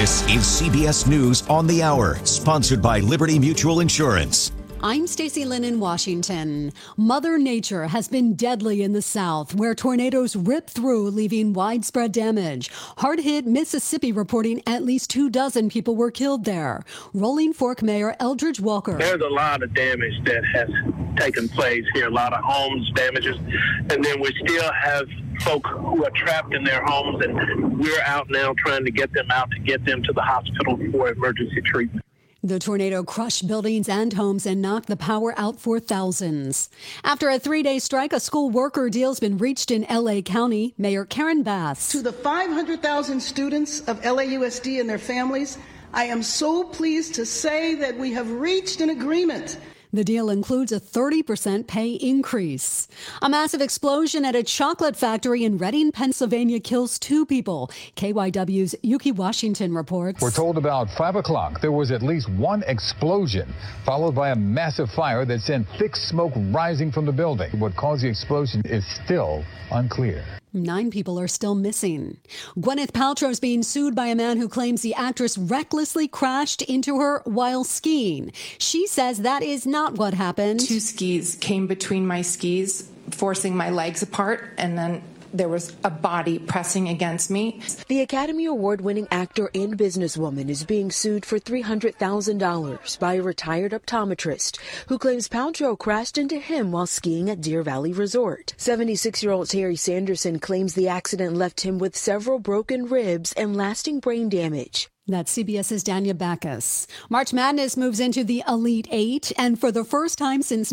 This is CBS News on the Hour, sponsored by Liberty Mutual Insurance. I'm Stacey Lynn in Washington. Mother Nature has been deadly in the South, where tornadoes rip through, leaving widespread damage. Hard-hit Mississippi reporting at least 24 people were killed there. Rolling Fork Mayor Eldridge Walker. There's a lot of damage that has taken place here, a lot of homes damages, and then we still have folk who are trapped in their homes, and we're out now trying to get them out to get them to the hospital for emergency treatment. The tornado crushed buildings and homes and knocked the power out for thousands. After a 3-day strike, a school worker deal's been reached in L.A. County. Mayor Karen Bass. To the 500,000 students of LAUSD and their families, I am so pleased to say that we have reached an agreement. The deal includes a 30% pay increase. A massive explosion at a chocolate factory in Reading, Pennsylvania kills 2 people. KYW's Yuki Washington reports. We're told about 5 o'clock there was at least one explosion, followed by a massive fire that sent thick smoke rising from the building. What caused the explosion is still unclear. 9 people are still missing. Gwyneth Paltrow is being sued by a man who claims the actress recklessly crashed into her while skiing. She says that is not what happened. 2 skis came between my skis, forcing my legs apart, and then there was a body pressing against me. The Academy Award-winning actor and businesswoman is being sued for $300,000 by a retired optometrist who claims Paltrow crashed into him while skiing at Deer Valley Resort. 76-year-old Terry Sanderson claims the accident left him with several broken ribs and lasting brain damage. That's CBS's Danya Backus. March Madness moves into the Elite Eight, and for the first time since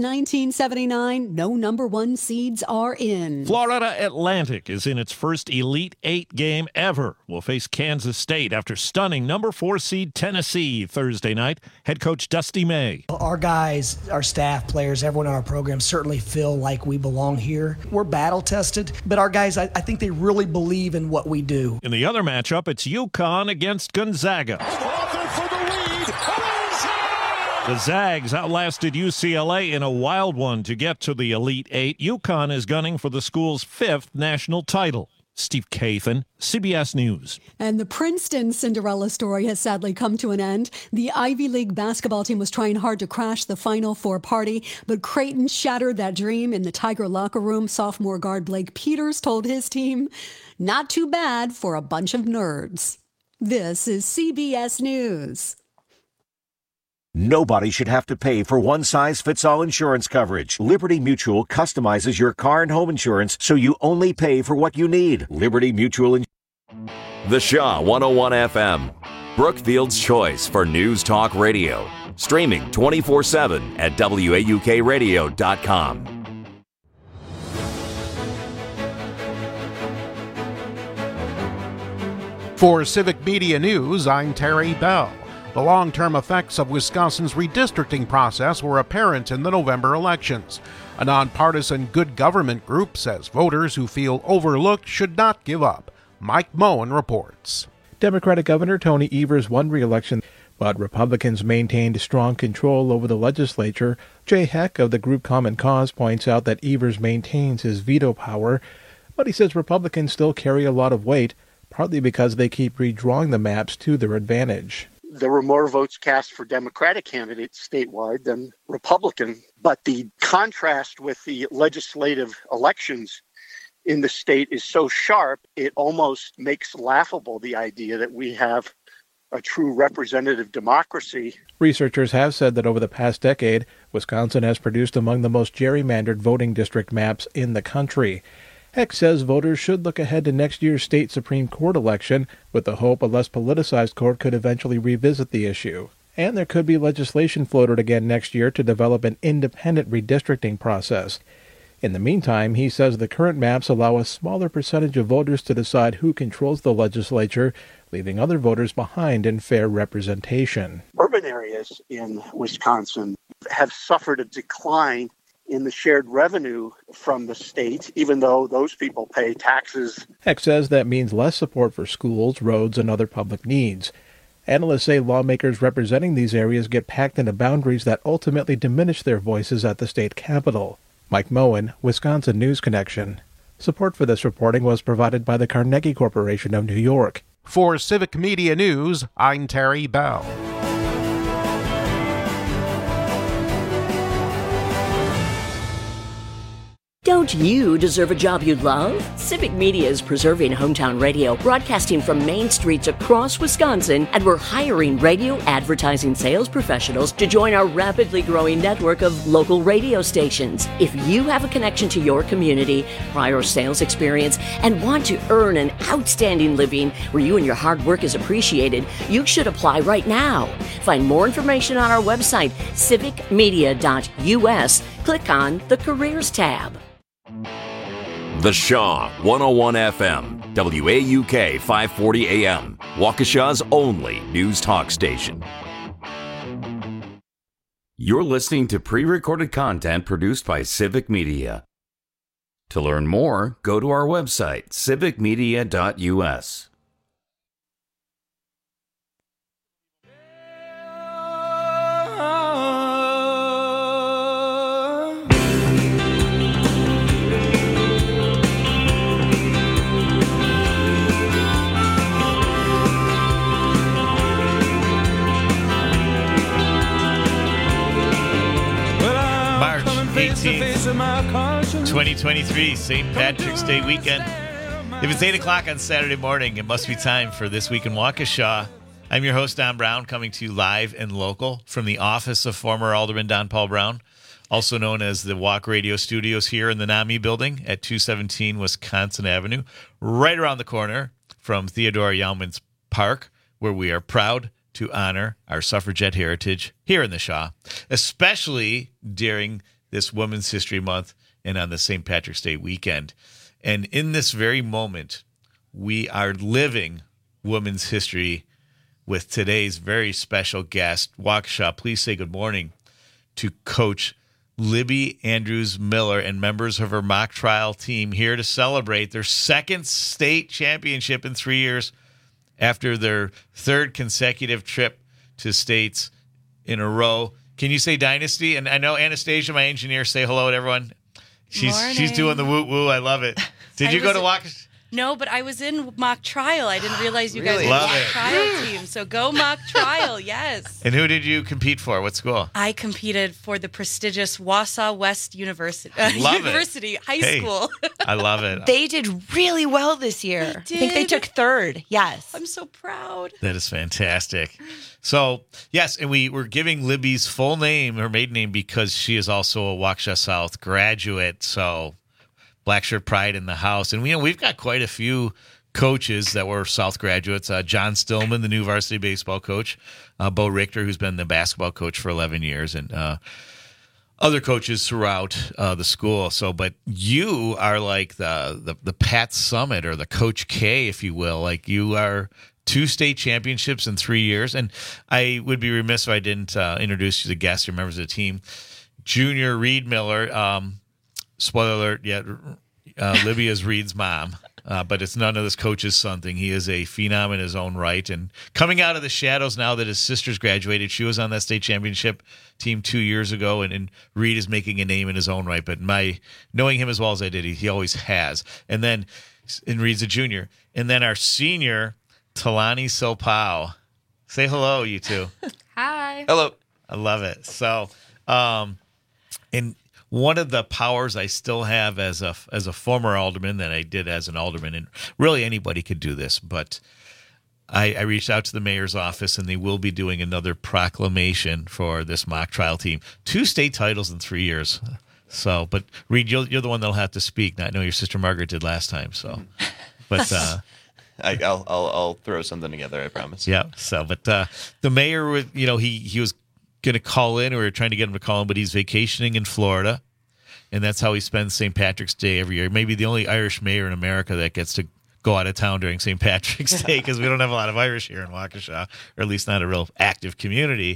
1979, no number 1 seeds are in. Florida Atlantic is in its first Elite Eight game ever. Will face Kansas State after stunning number 4 seed Tennessee Thursday night. Head coach Dusty May. Our guys, our staff, players, everyone in our program certainly feel like we belong here. We're battle tested, but our guys, I think they really believe in what we do. In the other matchup, it's UConn against Gonzaga. The Zags outlasted UCLA in a wild one to get to the Elite Eight. UConn is gunning for the school's 5th national title. Steve Kathan, CBS News. And the Princeton Cinderella story has sadly come to an end. The Ivy League basketball team was trying hard to crash the Final Four party, but Creighton shattered that dream in the Tiger locker room. Sophomore guard Blake Peters told his team, "Not too bad for a bunch of nerds." This is CBS News. Nobody should have to pay for one-size-fits-all insurance coverage. Liberty Mutual customizes your car and home insurance so you only pay for what you need. Liberty Mutual Insurance. The Shaw 101 FM, Brookfield's choice for news talk radio. Streaming 24/7 at WAUKradio.com. For Civic Media News, I'm Terry Bell. The long-term effects of Wisconsin's redistricting process were apparent in the November elections. A nonpartisan good government group says voters who feel overlooked should not give up. Mike Moen reports. Democratic Governor Tony Evers won re-election, but Republicans maintained strong control over the legislature. Jay Heck of the group Common Cause points out that Evers maintains his veto power, but he says Republicans still carry a lot of weight, partly because they keep redrawing the maps to their advantage. There were more votes cast for Democratic candidates statewide than Republican, but the contrast with the legislative elections in the state is so sharp, it almost makes laughable the idea that we have a true representative democracy. Researchers have said that over the past decade, Wisconsin has produced among the most gerrymandered voting district maps in the country. Heck says voters should look ahead to next year's state Supreme Court election with the hope a less politicized court could eventually revisit the issue. And there could be legislation floated again next year to develop an independent redistricting process. In the meantime, he says the current maps allow a smaller percentage of voters to decide who controls the legislature, leaving other voters behind in fair representation. Urban areas in Wisconsin have suffered a decline in the shared revenue from the state, even though those people pay taxes. Heck says that means less support for schools, roads, and other public needs. Analysts say lawmakers representing these areas get packed into boundaries that ultimately diminish their voices at the state capitol. Mike Moen, Wisconsin News Connection. Support for this reporting was provided by the Carnegie Corporation of New York. For Civic Media News, I'm Terry Bell. Don't you deserve a job you love? Civic Media is preserving hometown radio, broadcasting from main streets across Wisconsin, and we're hiring radio advertising sales professionals to join our rapidly growing network of local radio stations. If you have a connection to your community, prior sales experience, and want to earn an outstanding living where you and your hard work is appreciated, you should apply right now. Find more information on our website, civicmedia.us. Click on the Careers tab. The Shaw 101 FM, WAUK 540 AM, Waukesha's only news talk station. You're listening to pre-recorded content produced by Civic Media. To learn more, go to our website, civicmedia.us. March 18th, 2023, St. Patrick's Day weekend. If it's 8 o'clock on Saturday morning, it must be time for This Week in Waukesha. I'm your host, Don Brown, coming to you live and local from the office of former Alderman Don Paul Brown, also known as the Walk Radio Studios here in the NAMI building at 217 Wisconsin Avenue, right around the corner from Theodore Yalman's Park, where we are proud to honor our suffragette heritage here in the Shaw, especially during this Women's History Month and on the St. Patrick's Day weekend. And in this very moment, we are living women's history with today's very special guest. Waukesha, please say good morning to Coach Libby Andrews Miller and members of her mock trial team here to celebrate their second state championship in 3 years after their third consecutive trip to states in a row. Can you say dynasty? And I know Anastasia, my engineer, say hello to everyone. She's doing the woo-woo. I love it. Did you go to Waukesha? No, but I was in mock trial. I didn't realize you guys Really? were Love mock it. trial team. So go mock trial, yes. And who did you compete for? What school? I competed for the prestigious Wausau West University. Love it. University High Hey, School. I love it. They did really well this year. I think they took third. Yes. I'm so proud. That is fantastic. So, yes, and we were giving Libby's full name, her maiden name, because she is also a Waukesha South graduate. So, Black Shirt Pride in the house. And we've got quite a few coaches that were South graduates. John Stillman, the new varsity baseball coach. Bo Richter, who's been the basketball coach for 11 years. And other coaches throughout the school. So, but you are like the Pat Summit or the Coach K, if you will. Like you are 2 state championships in 3 years. And I would be remiss if I didn't introduce you to the guests or members of the team. Junior Reed Miller, spoiler alert, yeah, Libby is Reed's mom. But it's none of this coach's something. He is a phenom in his own right. And coming out of the shadows now that his sister's graduated, she was on that state championship team 2 years ago, and Reed is making a name in his own right. But knowing him as well as I did, he always has. And Reed's a junior. And then our senior, Talani Silpao. Say hello, you two. Hi. Hello. I love it. So, and one of the powers I still have as a former alderman that I did as an alderman, and really anybody could do this, but I reached out to the mayor's office, and they will be doing another proclamation for this mock trial team. 2 state titles in 3 years. So, but Reed, you're the one that'll have to speak. I know your sister Margaret did last time. So, but I'll throw something together. I promise. Yeah. So, but the mayor was, he was going to call in. We were trying to get him to call in, but he's vacationing in Florida, and that's how he spends St. Patrick's Day every year. Maybe the only Irish mayor in America that gets to go out of town during St. Patrick's Day, because we don't have a lot of Irish here in Waukesha, or at least not a real active community.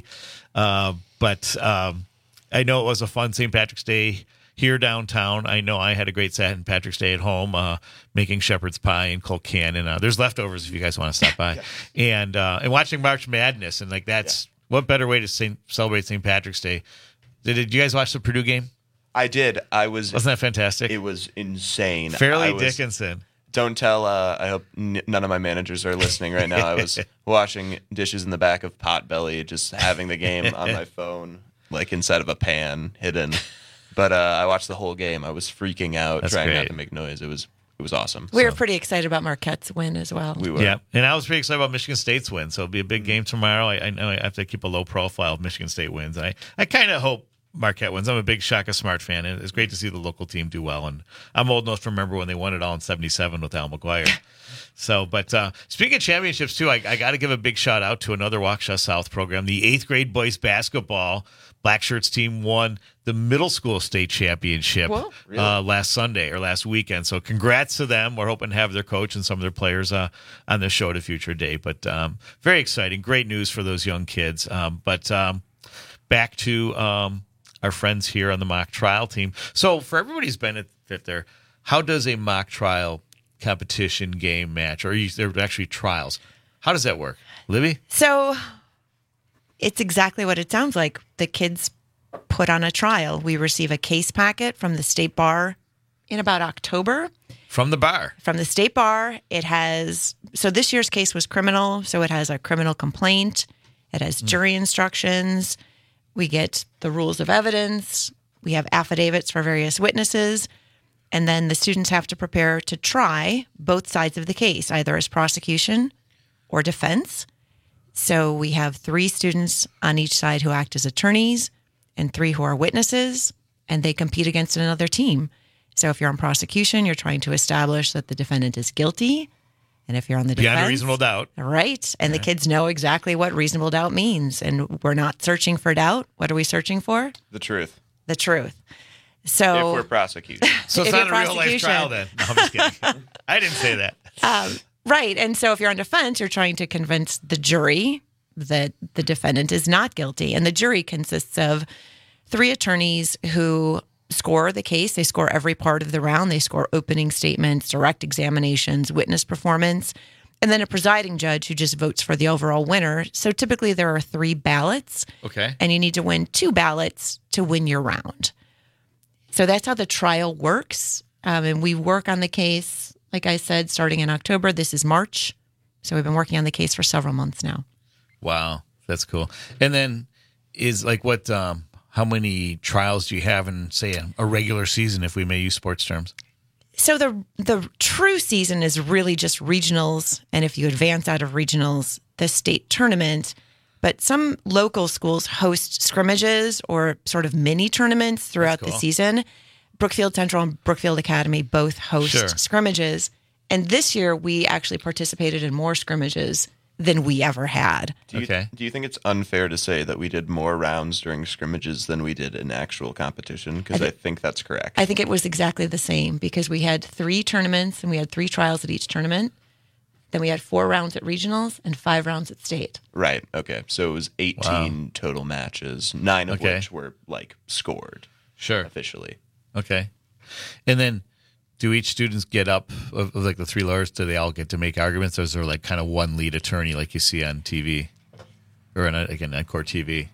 But I know it was a fun St. Patrick's Day here downtown. I know I had a great St. Patrick's Day at home, making shepherd's pie and cold can, and there's leftovers if you guys want to stop by. Yeah. And watching March Madness, and that's what better way to celebrate St. Patrick's Day. Did you guys watch the Purdue game? I did. Wasn't that fantastic? It was insane. Fairleigh Dickinson. Don't tell. I hope none of my managers are listening right now. I was washing dishes in the back of Potbelly, just having the game on my phone, like inside of a pan, hidden. But I watched the whole game. I was freaking out, trying not to make noise. It was awesome. We were pretty excited about Marquette's win as well. We were. Yeah, and I was pretty excited about Michigan State's win. So it'll be a big game tomorrow. I know I have to keep a low profile of Michigan State wins. I kind of hope Marquette wins. I'm a big Shaka Smart fan, and it's great to see the local team do well. And I'm old enough to remember when they won it all in '77 with Al McGuire. So, but speaking of championships, too, I got to give a big shout out to another Waukesha South program. The 8th grade boys basketball Black Shirts team won the middle school state championship last weekend. So congrats to them. We're hoping to have their coach and some of their players on the show at a future date. But very exciting. Great news for those young kids. But back to our friends here on the mock trial team. So for everybody's benefit there, how does a mock trial competition game match, or they're actually trials, how does that work? Libby? So it's exactly what it sounds like. The kids put on a trial. We receive a case packet from the state bar in about October. From the bar? From the state bar. It has, so this year's case was criminal, so it has a criminal complaint. It has jury instructions. We get the rules of evidence. We have affidavits for various witnesses. And then the students have to prepare to try both sides of the case, either as prosecution or defense. So we have 3 students on each side who act as attorneys and 3 who are witnesses, and they compete against another team. So if you're on prosecution, you're trying to establish that the defendant is guilty. And if you're on the defense... Beyond a reasonable doubt. Right. And the kids know exactly what reasonable doubt means. And we're not searching for doubt. What are we searching for? The truth. The truth. So if we're prosecuting. So it's not a real-life trial then. No, I'm just kidding. I didn't say that. Right. And so if you're on defense, you're trying to convince the jury that the defendant is not guilty. And the jury consists of 3 attorneys who score the case. They score every part of the round. They score opening statements, direct examinations, witness performance, and then a presiding judge who just votes for the overall winner. So typically there are 3 ballots. Okay. And you need to win 2 ballots to win your round. So that's how the trial works. And we work on the case, like I said, starting in October. This is March. So we've been working on the case for several months now. Wow. That's cool. And then is like what... how many trials do you have in, say, a regular season, if we may use sports terms? So the true season is really just regionals, and if you advance out of regionals, the state tournament. But some local schools host scrimmages or sort of mini tournaments throughout the season. Brookfield Central and Brookfield Academy both host scrimmages. And this year, we actually participated in more scrimmages than we ever had. Do you think it's unfair to say that we did more rounds during scrimmages than we did in actual competition? Because I think that's correct. I think it was exactly the same because we had 3 tournaments and we had 3 trials at each tournament. Then we had 4 rounds at regionals and 5 rounds at state. Right. Okay. So it was 18 total matches, 9 of which were like scored. Officially. Okay. And then do each students get up of like the 3 lawyers? Do they all get to make arguments? Or is there like kind of one lead attorney like you see on TV or on court TV?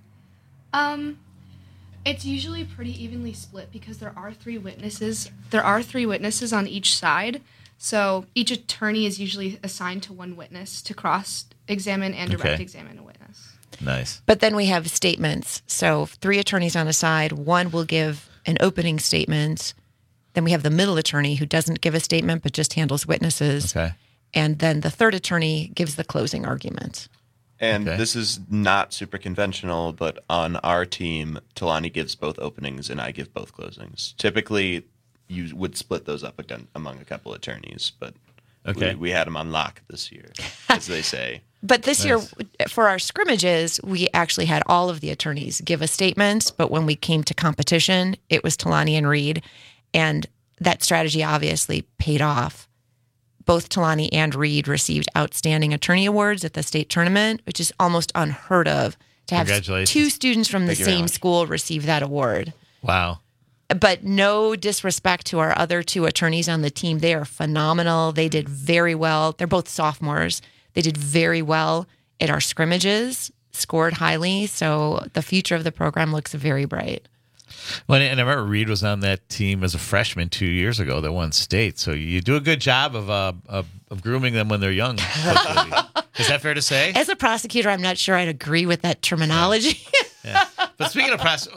It's usually pretty evenly split because there are 3 witnesses. There are 3 witnesses on each side. So each attorney is usually assigned to one witness to cross-examine and direct examine a witness. Nice. But then we have statements. So 3 attorneys on a side. One will give an opening statement. Then we have the middle attorney who doesn't give a statement but just handles witnesses. Okay. And then the third attorney gives the closing argument. And this is not super conventional, but on our team, Talani gives both openings and I give both closings. Typically, you would split those up again among a couple attorneys, but we had them on lock this year, as they say. But this year, for our scrimmages, we actually had all of the attorneys give a statement, but when we came to competition, it was Talani and Reed. And that strategy obviously paid off. Both Talani and Reed received outstanding attorney awards at the state tournament, which is almost unheard of to have 2 students from the same school receive that award. Wow. But no disrespect to our other 2 attorneys on the team. They are phenomenal. They did very well. They're both sophomores. They did very well at our scrimmages, scored highly. So the future of the program looks very bright. Well, and I remember Reed was on that team as a freshman 2 years ago that won state. So you do a good job of grooming them when they're young. Is that fair to say? As a prosecutor, I'm not sure I'd agree with that terminology. Yeah. But speaking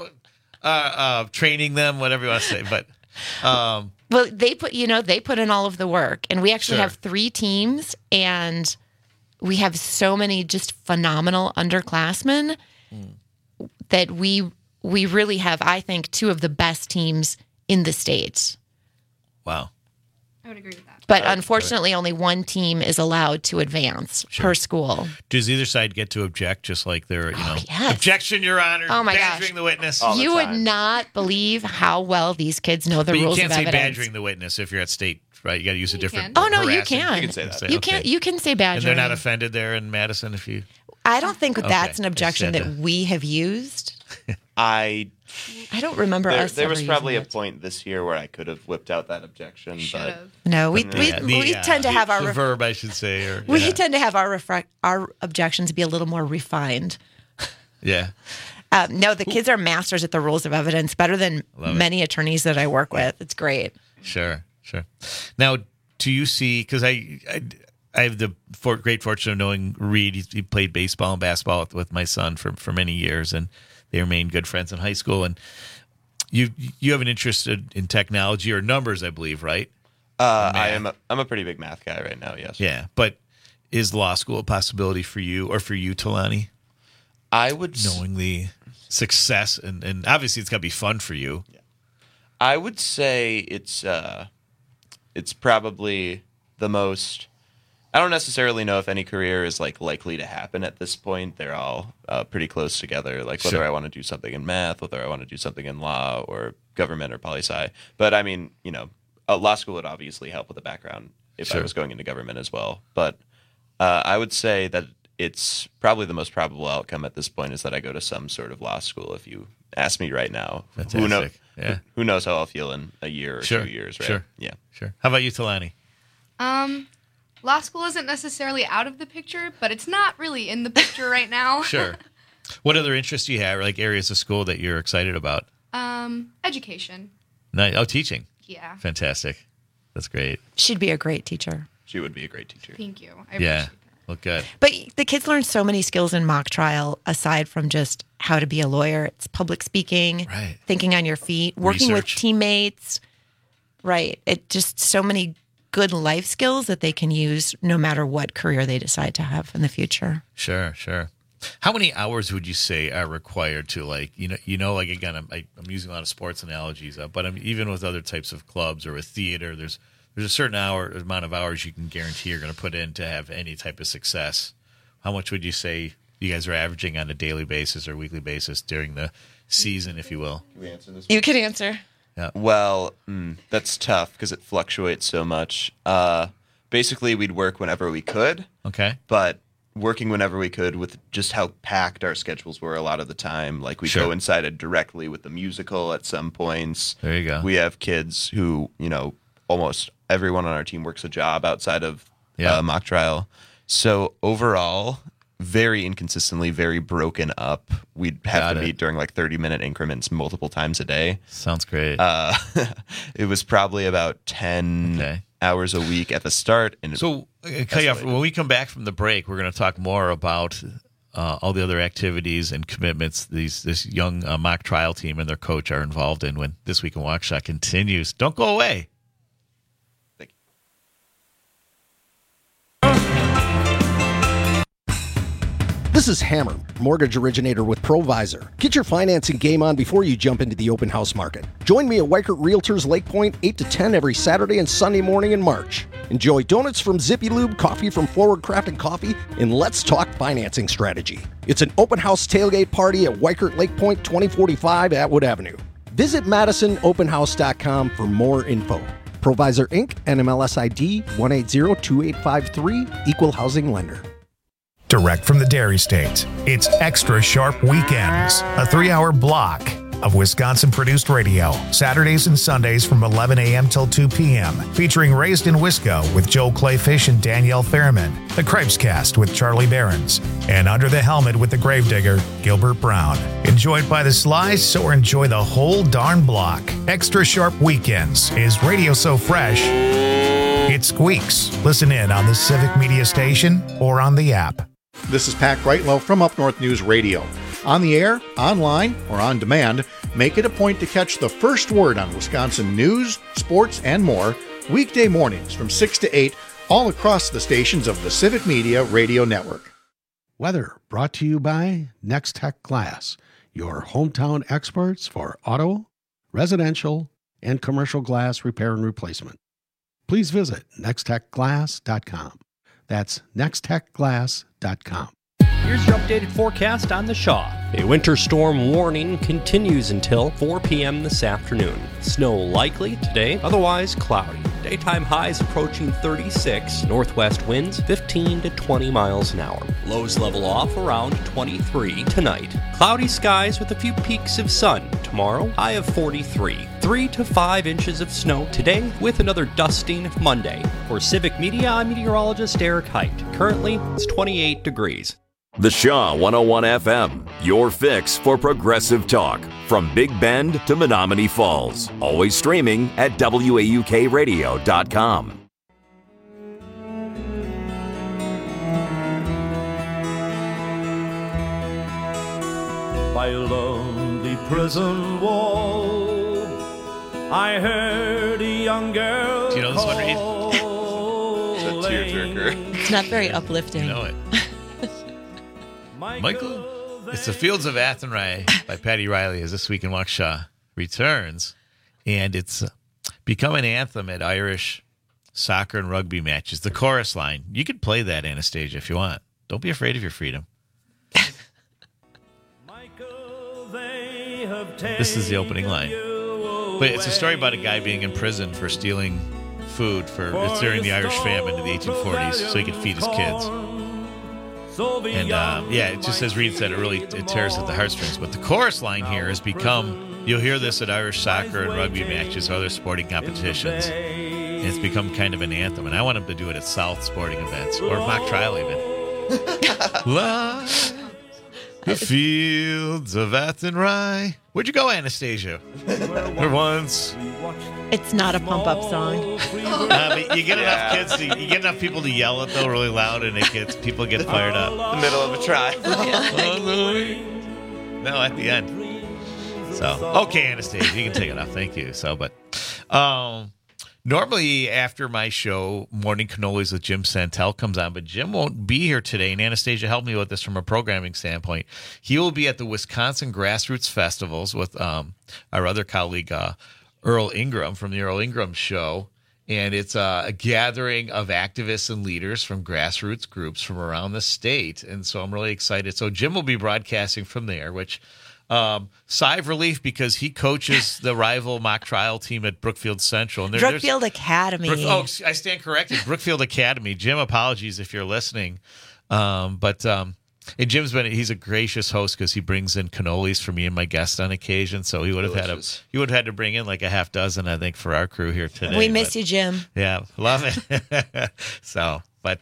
of training them, whatever you want to say, but well, they put in all of the work, and we actually Sure. have 3 teams, and we have so many just phenomenal underclassmen that we really have, I think, 2 of the best teams in the state. Wow. I would agree with that. But unfortunately, only 1 team is allowed to advance per school. Does either side get to object, just like they're, yes. objection, Your Honor, Oh, my badgering gosh. the witness? You would not believe how well these kids know the But you rules can't of say evidence. badgering the witness if you're at state, right? You got to use a different. Oh, no, you harassing. can. You can say that. You can say badgering. And they're not offended there in Madison if you. I don't think Okay. that's an objection Just had that we have used. I don't remember us. There was ever probably a using point this year where I could have whipped out that objection, but No, we tend to have the verb, I should say. Or, we tend to have our objections be a little more refined. Yeah. No, the kids are masters at the rules of evidence, better than many attorneys that I work with. It's great. Sure. Now, do you see? Because I have the great fortune of knowing Reed. He played baseball and basketball with my son for many years, and they remained good friends in high school. And you have an interest in technology or numbers, I believe, right? I'm a pretty big math guy right now. Yes. Yeah, but is law school a possibility for you or for you, Talani? I would knowing the success and obviously it's got to be fun for you. Yeah. I would say it's probably the most. I don't necessarily know if any career is likely to happen at this point. They're all pretty close together. Like whether I want to do something in math, whether I want to do something in law or government or poli-sci. But I mean, law school would obviously help with the background if I was going into government as well. But I would say that it's probably the most probable outcome at this point is that I go to some sort of law school. If you ask me right now, Fantastic. who knows how I'll feel in a year or 2 years, right? Sure. How about you, Talani? Law school isn't necessarily out of the picture, but it's not really in the picture right now. Sure. What other interests do you have, like areas of school that you're excited about? Education. Teaching. Yeah. Fantastic. That's great. She'd be a great teacher. She would be a great teacher. Thank you. I appreciate that. Well, good. But the kids learn so many skills in mock trial aside from just how to be a lawyer. It's public speaking, thinking on your feet, working with teammates. Right. It just so many good life skills that they can use no matter what career they decide to have in the future. Sure. How many hours would you say are required to again, I'm using a lot of sports analogies, but even with other types of clubs or with theater, there's a certain amount of hours you can guarantee you're going to put in to have any type of success. How much would you say you guys are averaging on a daily basis or weekly basis during the season, if you will? Can we answer this? You can answer. Yeah. Well, that's tough because it fluctuates so much. Basically, we'd work whenever we could. Okay. But working whenever we could with just how packed our schedules were a lot of the time. Like we coincided directly with the musical at some points. There you go. We have kids who, almost everyone on our team works a job outside of mock trial. So overall, very inconsistently, very broken up. We'd have to meet during 30-minute increments multiple times a day. Sounds great. It was probably about 10 hours a week at the start. And so, when we come back from the break, we're going to talk more about all the other activities and commitments this young mock trial team and their coach are involved in when This Week in Waukesha continues. Don't go away. This is Hammer, mortgage originator with Provisor. Get your financing game on before you jump into the open house market. Join me at Weikert Realtors Lake Point 8 to 10 every Saturday and Sunday morning in March. Enjoy donuts from Zippy Lube, coffee from Forward Crafted Coffee, and let's talk financing strategy. It's an open house tailgate party at Weikert Lake Point 2045 Atwood Avenue. Visit MadisonOpenHouse.com for more info. Provisor Inc., NMLS ID 1802853, Equal Housing Lender. Direct from the Dairy State, it's Extra Sharp Weekends, a 3-hour block of Wisconsin-produced radio, Saturdays and Sundays from 11 a.m. till 2 p.m., featuring Raised in Wisco with Joe Clayfish and Danielle Fairman, The Cripescast with Charlie Behrens, and Under the Helmet with the Gravedigger, Gilbert Brown. Enjoy it by the slice or enjoy the whole darn block. Extra Sharp Weekends is radio so fresh, it squeaks. Listen in on the Civic Media Station or on the app. This is Pat Greitlow from Up North News Radio. On the air, online, or on demand, make it a point to catch the first word on Wisconsin news, sports, and more weekday mornings from 6 to 8 all across the stations of the Civic Media Radio Network. Weather brought to you by Next Tech Glass, your hometown experts for auto, residential, and commercial glass repair and replacement. Please visit nexttechglass.com. That's nexttechglass.com. Here's your updated forecast on the Shaw. A winter storm warning continues until 4 p.m. this afternoon. Snow likely today, otherwise cloudy. Daytime highs approaching 36, northwest winds 15 to 20 miles an hour. Lows level off around 23 tonight. Cloudy skies with a few peaks of sun. Tomorrow, high of 43. 3 to 5 inches of snow today with another dusting Monday. For Civic Media, I'm meteorologist Eric Height. Currently, it's 28 degrees. The Shaw 101 FM, your fix for progressive talk. From Big Bend to Menominee Falls. Always streaming at WAUKradio.com. By a lonely prison wall, I heard a young girl. Do you know this one, Reed? It's a tearjerker. It's not very uplifting. You know it. Michael, it's the Fields of Athenry by Patty Riley as This Week in Waukesha returns, and it's become an anthem at Irish soccer and rugby matches. The chorus line. You could play that, Anastasia, if you want. Don't be afraid of your freedom. This is the opening line. But it's a story about a guy being imprisoned for stealing food during the Irish famine in the 1840s so he could feed his kids. And it just as Reed said, it tears at the heartstrings. But the chorus line here has become, you'll hear this at Irish soccer and rugby matches, other sporting competitions. And it's become kind of an anthem. And I want him to do it at South sporting events or mock trial even. The Fields of Athenry. Where'd you go, Anastasia? There once. It's not a pump-up song. But you get enough people to yell it though really loud, and people get fired up. The middle of a try. No, at the end. So okay, Anastasia, you can take it off. Thank you. Normally after my show, Morning Cannolis with Jim Santel comes on, but Jim won't be here today, and Anastasia helped me with this from a programming standpoint. He will be at the Wisconsin Grassroots Festivals with our other colleague, Earl Ingram from the Earl Ingram Show, and it's a gathering of activists and leaders from grassroots groups from around the state, and so I'm really excited. So Jim will be broadcasting from there, which... sigh of relief because he coaches the rival mock trial team at Brookfield Central. And Brookfield Academy. I stand corrected. Brookfield Academy. Jim, apologies if you're listening. And he's a gracious host because he brings in cannolis for me and my guests on occasion. So he would have had to bring in like a half dozen, I think, for our crew here today. We miss you, Jim. Yeah, love it. So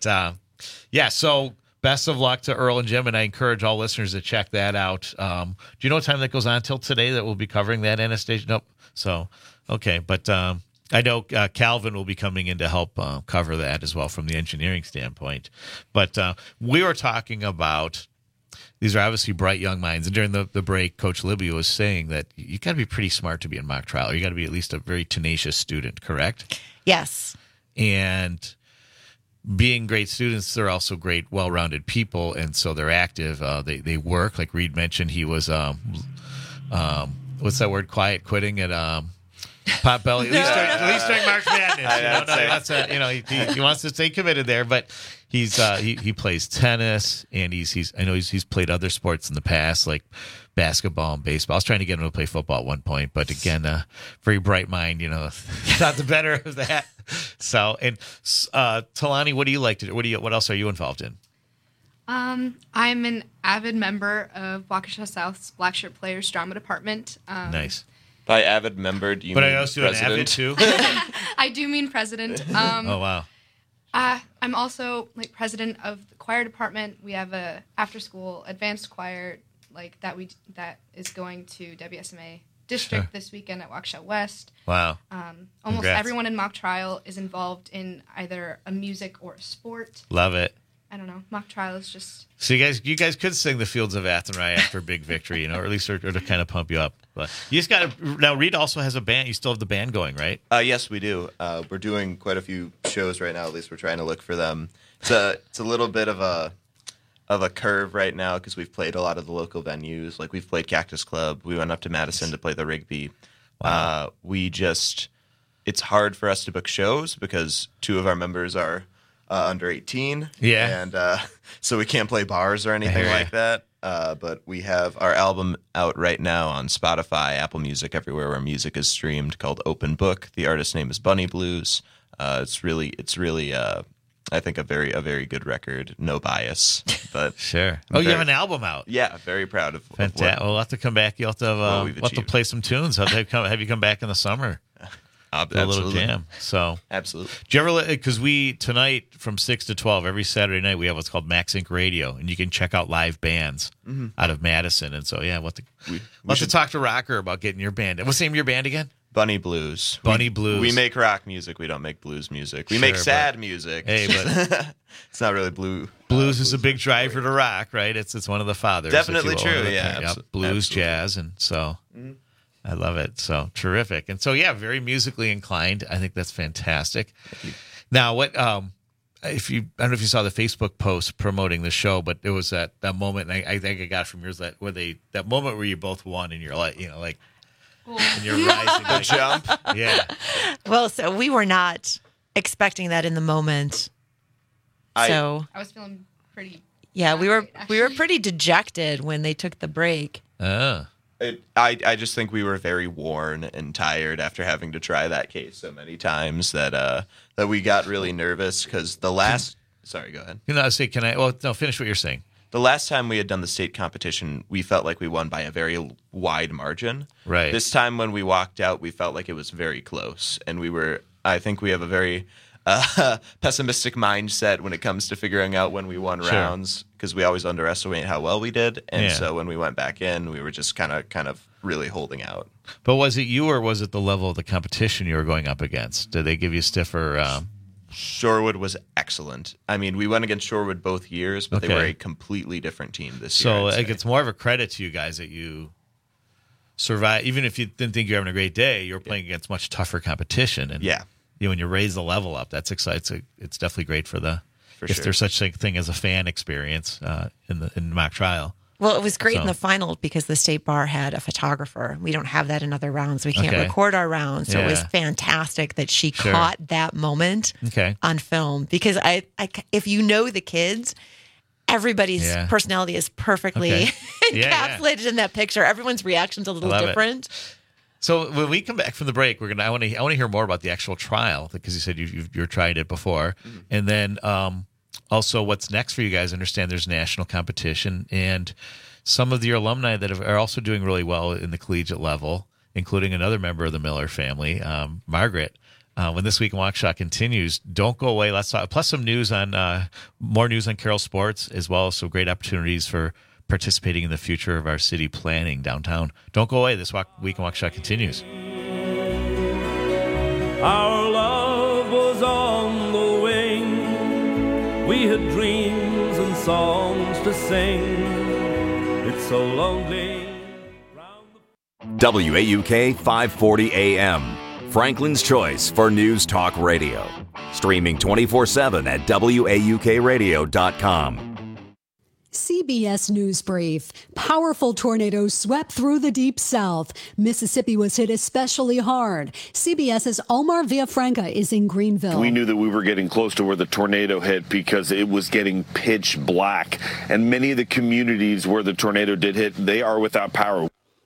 best of luck to Earl and Jim, and I encourage all listeners to check that out. Do you know what time that goes on till today that we'll be covering that, Anastasia? Nope. So, okay. But I know Calvin will be coming in to help cover that as well from the engineering standpoint. But we were talking about, these are obviously bright young minds. And during the break, Coach Libby was saying that you got to be pretty smart to be in mock trial. You got to be at least a very tenacious student, correct? Yes. And... being great students, they're also great, well-rounded people, and so they're active. They work. Like Reed mentioned, he was what's that word? Quiet quitting at Potbelly. At least during March Madness. He wants to stay committed there, but he plays tennis, and he's played other sports in the past, like basketball and baseball. I was trying to get him to play football at one point, but again, very bright mind, thought the better of that. So, and Talani, what do you like to do? What else are you involved in? I'm an avid member of Waukesha South's Black Shirt Players Drama Department. Nice. By avid member, do you but mean I also president? an avid too? I do mean president. Oh, wow. I'm also president of the choir department. We have a after-school advanced choir that is going to WSMA District this weekend at Waukesha West. Wow. Almost Congrats. everyone in mock trial is involved in either a music or a sport. Love it. I don't know. Mock trial is just... So you guys could sing the Fields of Athenry after a big victory, or at least to kind of pump you up. But you just got to... Now, Reed also has a band. You still have the band going, right? Yes, we do. We're doing quite a few shows right now. At least we're trying to look for them. It's a little bit of a curve right now because we've played a lot of the local venues. Like we've played Cactus Club. We went up to Madison to play the Rigby. Wow. It's hard for us to book shows because 2 of our members are under 18. Yeah. And so we can't play bars or anything like that. But we have our album out right now on Spotify, Apple Music, everywhere where music is streamed, called Open Book. The artist's name is Bunny Blues. It's really I think a very good record. No bias, but sure. You have an album out. Yeah, very proud of. Fantastic. We'll have to come back. You'll have to we'll have to play some tunes. Have you come back in the summer? A little jam. So absolutely. Do you ever? Because we tonight from 6 to 12 every Saturday night we have what's called Max Inc. Radio, and you can check out live bands out of Madison. And so we should talk to Rocker about getting your band. What's the name of your band again? Bunny Blues. Bunny Blues. We make rock music. We don't make blues music. We make sad music. Hey, but it's not really blue. Blues is a big driver to rock, right? It's one of the fathers. Definitely true. Yeah, blues, jazz, and so I love it. So terrific. And so very musically inclined. I think that's fantastic. Now, what I don't know if you saw the Facebook post promoting the show, but it was that moment, and I think I got from yours that moment where you both won, and you're like, and you're rising the jump. Yeah. Well, so we were not expecting that in the moment. I was feeling pretty. Yeah, we were pretty dejected when they took the break. Oh. I just think we were very worn and tired after having to try that case so many times that we got really nervous because the last. Sorry, go ahead. Finish what you're saying. The last time we had done the state competition, we felt like we won by a very wide margin. Right. This time when we walked out, we felt like it was very close. And I think we have a very pessimistic mindset when it comes to figuring out when we won rounds because we always underestimate how well we did. And so when we went back in, we were just kind of really holding out. But was it you or was it the level of the competition you were going up against? Did they give you stiffer... Shorewood was excellent. I mean, we went against Shorewood both years, but they were a completely different team this year. So it's more of a credit to you guys that you survive. Even if you didn't think you're having a great day, you're playing against much tougher competition. And when you raise the level up, that's exciting. It's definitely great for there's such a thing as a fan experience in mock trial. Well, it was great in the final because the state bar had a photographer. We don't have that in other rounds. We can't record our rounds. So it was fantastic that she caught that moment on film because if you know the kids, everybody's personality is perfectly encapsulated in that picture. Everyone's reaction's a little different. So when we come back from the break, I want to hear more about the actual trial because you said you're tried it before, and then also what's next for you guys. I understand there's national competition, and some of your alumni that are also doing really well in the collegiate level, including another member of the Miller family, Margaret. When This Week in Waukesha continues, don't go away. Let's talk. Plus some news on more news on Carroll Sports, as well as some great opportunities for participating in the future of our city planning downtown. Don't go away. This Week in Waukesha continues. Our love was on the wing. We had dreams and songs to sing. It's so lonely. WAUK 540 AM, Franklin's choice for news talk radio. Streaming 24/7 at WAUKradio.com. CBS News Brief. Powerful tornadoes swept through the Deep South. Mississippi was hit especially hard. CBS's Omar Villafranca is in Greenville. We knew that we were getting close to where the tornado hit because it was getting pitch black. And many of the communities where the tornado did hit, they are without power.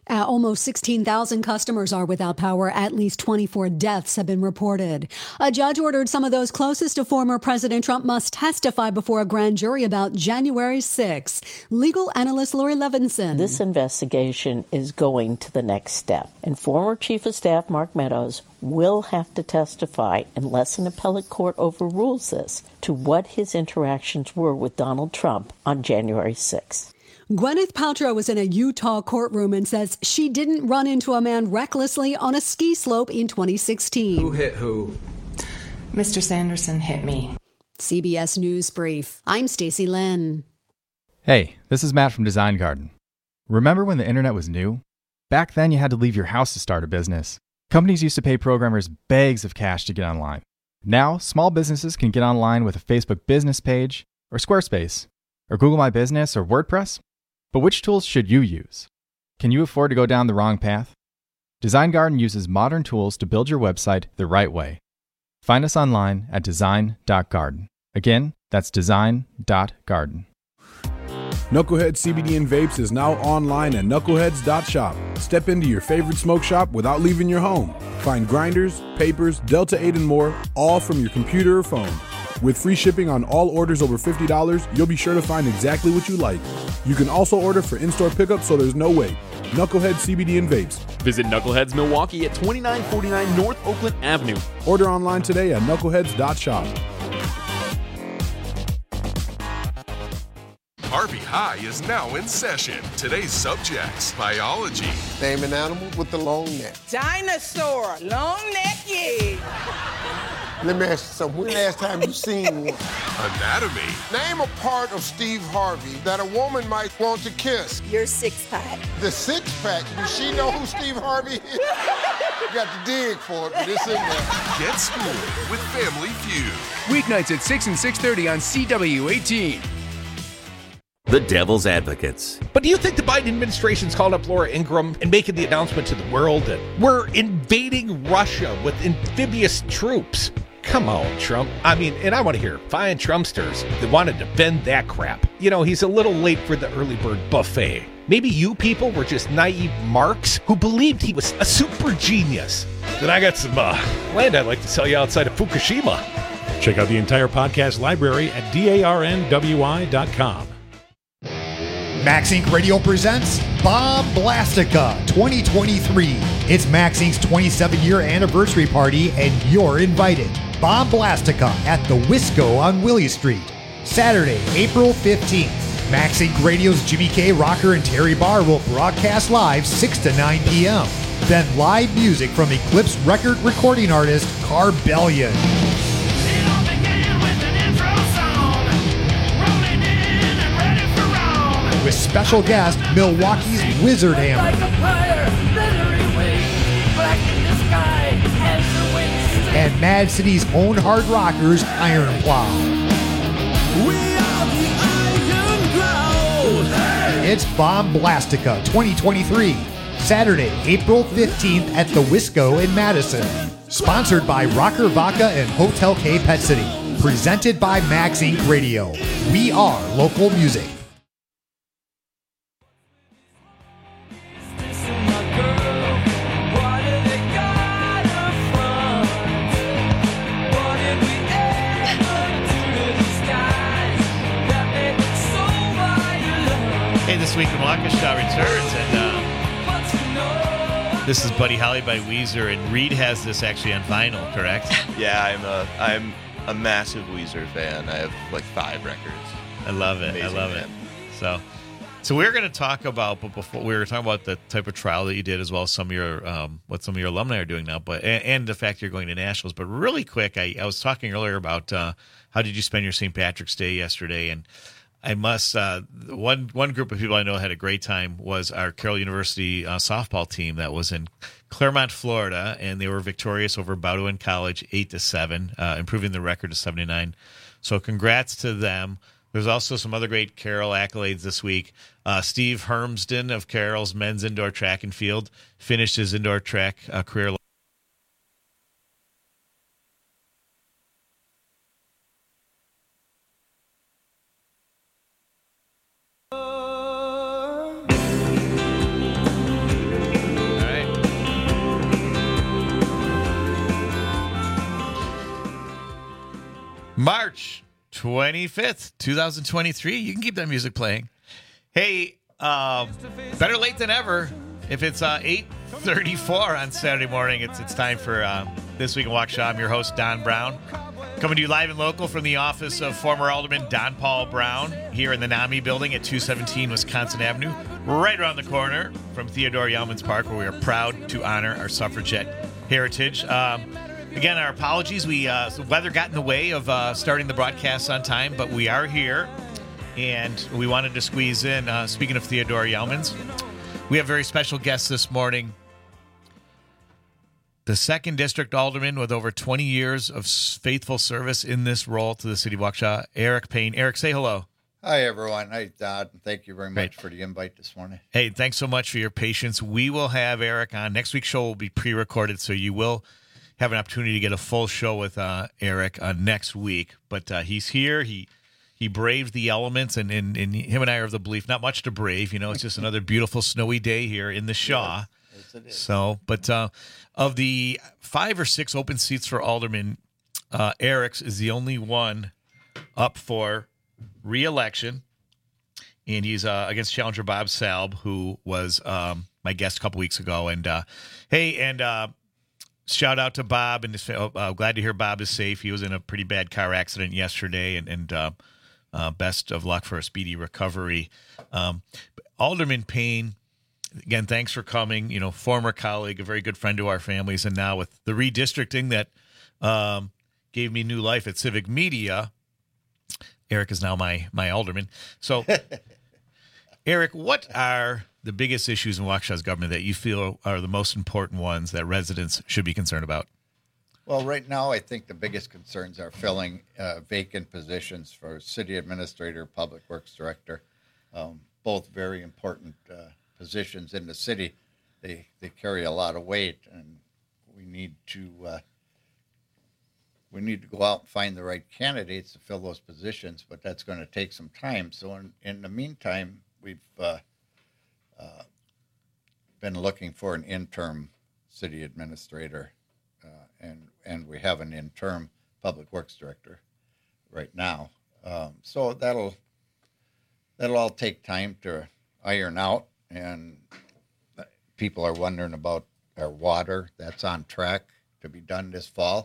Almost 16,000 customers are without power. At least 24 deaths have been reported. A judge ordered some of those closest to former President Trump must testify before a grand jury about January 6. Legal analyst Lori Levinson. This investigation is going to the next step, and former Chief of Staff Mark Meadows will have to testify unless an appellate court overrules this to what his interactions were with Donald Trump on January 6. Gwyneth Paltrow was in a Utah courtroom and says she didn't run into a man recklessly on a ski slope in 2016. Who hit who? Mr. Sanderson hit me. CBS News Brief. I'm Stacey Lynn. Hey, this is Matt from Design Garden. Remember when the internet was new? Back then you had to leave your house to start a business. Companies used to pay programmers bags of cash to get online. Now, small businesses can get online with a Facebook business page, or Squarespace, or Google My Business, or WordPress. But which tools should you use? Can you afford to go down the wrong path? Design Garden uses modern tools to build your website the right way. Find us online at design.garden. Again, that's design.garden. Knucklehead CBD and Vapes is now online at knuckleheads.shop. Step into your favorite smoke shop without leaving your home. Find grinders, papers, Delta 8 and more, all from your computer or phone. With free shipping on all orders over $50, you'll be sure to find exactly what you like. You can also order for in-store pickup, so there's no wait. Knucklehead CBD and Vapes. Visit Knuckleheads Milwaukee at 2949 North Oakland Avenue. Order online today at knuckleheads.shop. Harvey High is now in session. Today's subjects: biology. Name an animal with the long neck. Dinosaur, long neck, yeah. Let me ask you something. When the last time you seen one? Anatomy. Name a part of Steve Harvey that a woman might want to kiss. Your six-pack. The six-pack? Does she know who Steve Harvey is? You got to dig for it, but it's in there. Get schooled with Family Feud. Weeknights at 6 and 6:30 on CW18. The Devil's Advocates. But do you think the Biden administration's calling up Laura Ingraham and making the announcement to the world that we're invading Russia with amphibious troops? Come on, Trump. I mean, and I want to hear fine Trumpsters that want to defend that crap. You know, he's a little late for the early bird buffet. Maybe you people were just naive marks who believed he was a super genius. Then I got some land I'd like to sell you outside of Fukushima. Check out the entire podcast library at darnwi.com. Max Inc. Radio presents Bomb Blastica 2023. It's Max Inc.'s 27-year anniversary party, and you're invited. Bomb Blastica at the Wisco on Willie Street. Saturday, April 15th. Max Inc. Radio's Jimmy K. Rocker and Terry Barr will broadcast live 6 to 9 p.m. Then live music from Eclipse record recording artist Carbellion. With special guest, Milwaukee's Wizard Hammer. And Mad City's own hard rockers, Iron Plow. It's Bomb Blastica 2023, Saturday, April 15th at the Wisco in Madison. Sponsored by Rocker Vodka and Hotel K Pet City. Presented by Max Inc. Radio. We are local music. This week in Waukesha returns, and this is Buddy Holly by Weezer, and Reed has this actually on vinyl, correct? Yeah, I'm a massive Weezer fan. I have like 5 records. I love it. Amazing, I love man. it. So we're going to talk about, but before we were talking about the type of trial that you did, as well as some of your what some of your alumni are doing now, but and the fact you're going to nationals. But really quick, I was talking earlier about how did you spend your St. Patrick's Day yesterday, and I must one group of people I know had a great time was our Carroll University softball team that was in Claremont, Florida, and they were victorious over Bowdoin College 8-7, improving the record to 79. So congrats to them. There's also some other great Carroll accolades this week. Steve Hermsden of Carroll's men's indoor track and field finished his indoor track career. March 25th, 2023. You can keep that music playing. Hey, better late than ever. If it's 8:34 on Saturday morning, it's time for This Week in Waukesha. I'm your host, Don Brown. Coming to you live and local from the office of former Alderman Don Paul Brown here in the NAMI building at 217 Wisconsin Avenue, right around the corner from Theodore Yelmans Park, where we are proud to honor our suffragette heritage. Again, our apologies. The weather got in the way of starting the broadcast on time, but we are here, and we wanted to squeeze in, speaking of Theodore Yelmans, we have a very special guest this morning. The 2nd District Alderman with over 20 years of faithful service in this role to the city of Waukesha, Eric Payne. Eric, say hello. Hi, everyone. Hi, Don. Thank you very much for the invite this morning. Hey, thanks so much for your patience. We will have Eric on. Next week's show will be pre-recorded, so you will have an opportunity to get a full show with Eric next week. But he's here. He braved the elements, and him and I are of the belief not much to brave. It's just another beautiful snowy day here in the Shaw. Yes, it is. So, but of the 5 or 6 open seats for alderman, Eric's is the only one up for re-election, and he's against challenger Bob Salb, who was my guest a couple weeks ago. And shout out to Bob, and glad to hear Bob is safe. He was in a pretty bad car accident yesterday, and best of luck for a speedy recovery. Alderman Payne, again, thanks for coming. Former colleague, a very good friend to our families, and now with the redistricting that gave me new life at Civic Media, Eric is now my alderman. So, Eric, what are the biggest issues in Waukesha's government that you feel are the most important ones that residents should be concerned about? Well, right now, I think the biggest concerns are filling vacant positions for city administrator, public works director, both very important positions in the city. They carry a lot of weight, and we need to go out and find the right candidates to fill those positions, but that's going to take some time. So in the meantime, we've been looking for an interim city administrator, and we have an interim public works director right now. So that'll all take time to iron out, and people are wondering about our water. That's on track to be done this fall.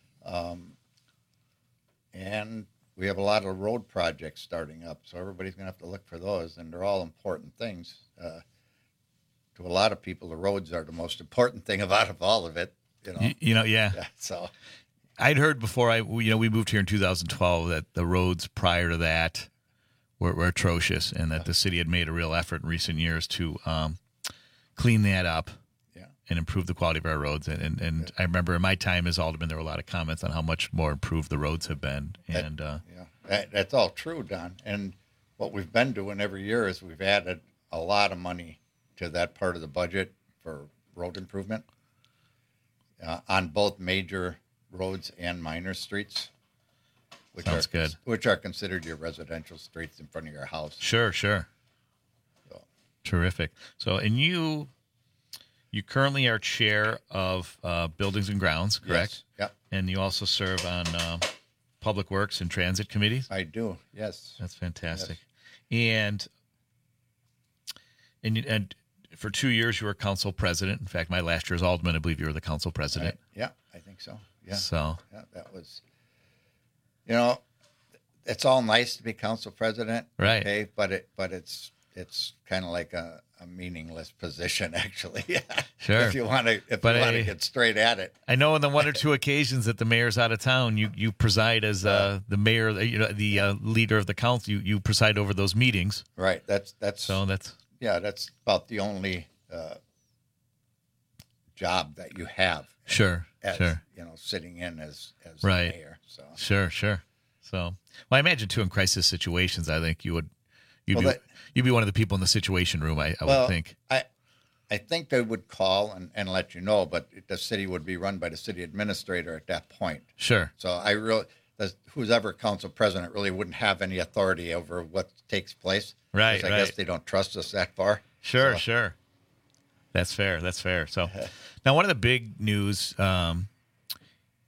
And we have a lot of road projects starting up, so everybody's going to have to look for those, and they're all important things. To a lot of people, the roads are the most important thing out of all of it. Yeah. So I'd heard before we moved here in 2012 that the roads prior to that were atrocious, and that the city had made a real effort in recent years to clean that up and improve the quality of our roads. And I remember in my time as alderman, there were a lot of comments on how much more improved the roads have been. That's all true, Don. And what we've been doing every year is we've added a lot of money to that part of the budget for road improvement on both major roads and minor streets, which are considered your residential streets in front of your house. Sure. So. Terrific. So, and you currently are chair of Buildings and Grounds, correct? Yes. Yep. And you also serve on Public Works and Transit committees? I do, yes. That's fantastic. Yes. And for 2 years, you were council president. In fact, my last year as alderman, I believe you were the council president. Yeah, I think so. Yeah. So. Yeah, that was, it's all nice to be council president. Right. Okay, but it's kind of like a meaningless position, actually. Sure. If you want to get straight at it. I know on the 1 or 2 occasions that the mayor's out of town, you preside as the mayor, the leader of the council. You preside over those meetings. Right. That's about the only job that you have. Sure. Sitting in as right. mayor. So. Sure. So, well, I imagine too in crisis situations, I think you'd be one of the people in the situation room. I would think. I think they would call and let you know, but the city would be run by the city administrator at that point. Sure. So who's ever council president really wouldn't have any authority over what takes place. Right. I guess they don't trust us that far. Sure. That's fair. So now one of the big news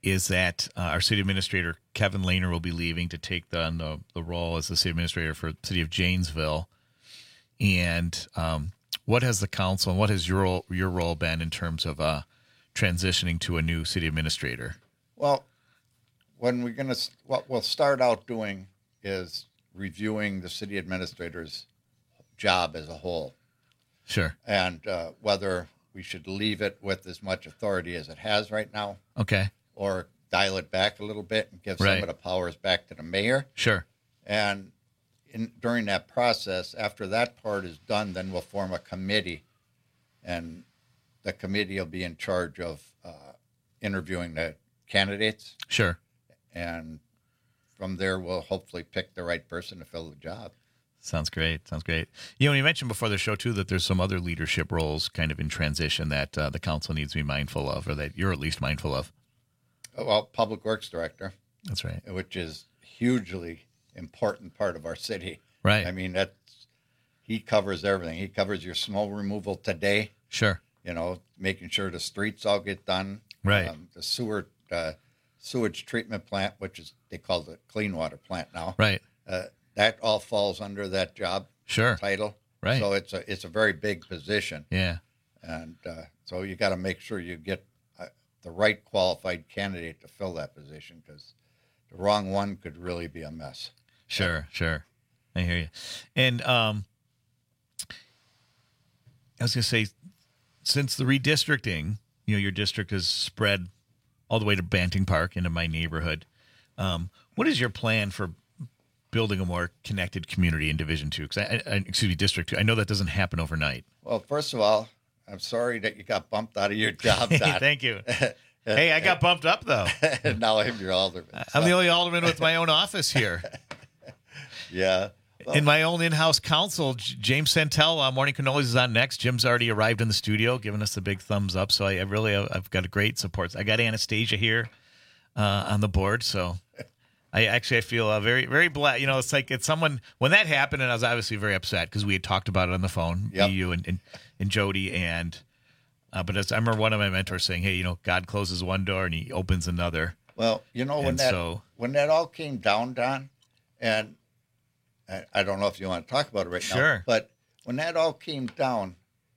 is that our city administrator, Kevin Lehner, will be leaving to take the role as the city administrator for the city of Janesville. And what has the council and what has your role been in terms of transitioning to a new city administrator? Well, what we'll start out doing is reviewing the city administrator's job as a whole. Sure. And whether we should leave it with as much authority as it has right now. Okay. Or dial it back a little bit and give some of the powers back to the mayor. Sure. And during that process, after that part is done, then we'll form a committee. And the committee will be in charge of interviewing the candidates. Sure. And from there, we'll hopefully pick the right person to fill the job. Sounds great. You know, you mentioned before the show, too, that there's some other leadership roles kind of in transition that the council needs to be mindful of, or that you're at least mindful of. Well, Public Works Director. That's right. Which is hugely important part of our city. Right. I mean, he covers everything. He covers your snow removal today. Sure. You know, making sure the streets all get done. Right. The sewage treatment plant, which is they call the clean water plant now. Right. That all falls under that job title. Right. So it's a very big position. Yeah. And so you got to make sure you get the right qualified candidate to fill that position, because the wrong one could really be a mess. Sure. I hear you. And I was going to say, since the redistricting, you know, your district has spread all the way to Banting Park into my neighborhood. What is your plan for building a more connected community in Division 2? District 2. I know that doesn't happen overnight. Well, first of all, I'm sorry that you got bumped out of your job, Don. Thank you. Hey, I got bumped up, though. And now I'm your alderman. I'm the only alderman with my own office here. Yeah. Well, in my own in-house council, James Santel, Morning Cannolis is on next. Jim's already arrived in the studio, giving us the big thumbs up. So I've got a great support. I got Anastasia here on the board. So I feel very, very blessed. You know, it's someone, when that happened, and I was obviously very upset because we had talked about it on the phone, you and Jody. But I remember one of my mentors saying, hey, you know, God closes one door and he opens another. Well, you know, when that all came down, Don, and I don't know if you want to talk about it right now, but when that all came down,